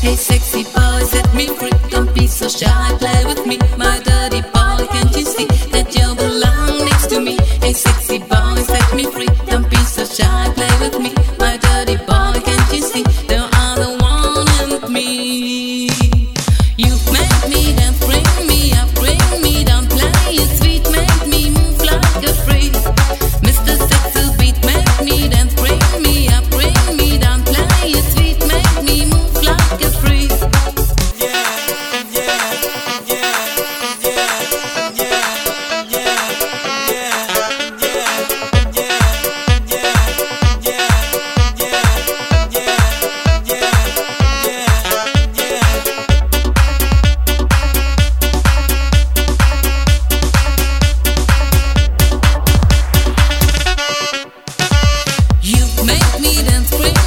sexy boy, set me free. Don't be so shy, play with me, my dirty boy. Can't you see that you belong next to me? Hey, sexy boy, set me free. Don't be so shy, play with me, my dirty boy. Can't you see there are the one with me? You make me dance, bring me down, play it sweet, make me move like a freak. Mr. Sexy Beat, make me dance, bring me down, play it sweet, make me move like a freak. You make me dance, bring